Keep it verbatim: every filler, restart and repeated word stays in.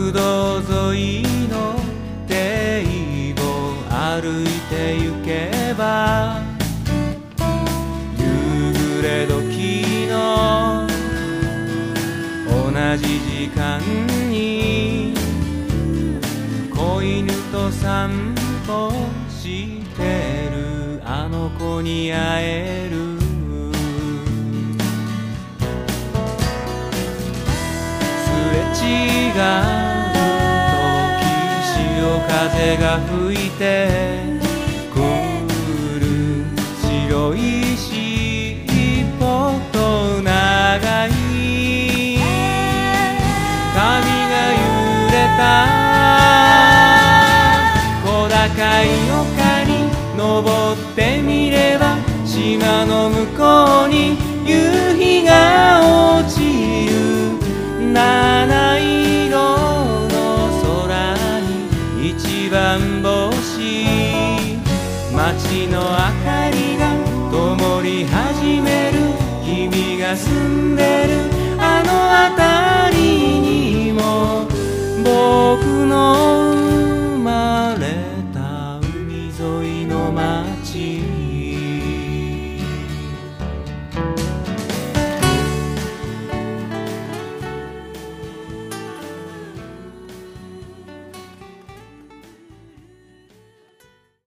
国道沿いの堤防歩いて行けば、夕暮れ時の同じ時間に子犬と散歩してるあの子に会える。すれ違う時、潮風が吹いてくる。白い尻尾と長い髪が揺れた小高い丘に登ってみれば、島の向こうに夕日が落ちる。七色の空に一番星、街の明かりが灯り始める。君が住んでるあの辺りにも僕の